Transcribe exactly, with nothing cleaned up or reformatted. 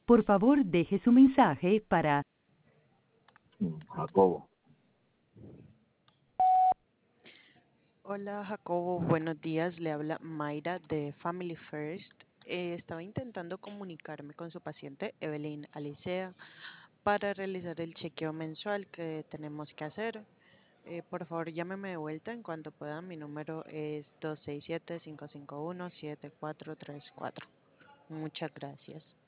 Por favor, deje su mensaje para Mm, Jacobo. Hola Jacobo, buenos días. Le habla Mayra de Family First. Eh, estaba intentando comunicarme con su paciente Evelyn Alicea para realizar el chequeo mensual que tenemos que hacer. Eh, por favor, llámeme de vuelta en cuanto pueda. Mi número es dos seis siete, cinco cinco uno, siete cuatro tres cuatro. Muchas gracias.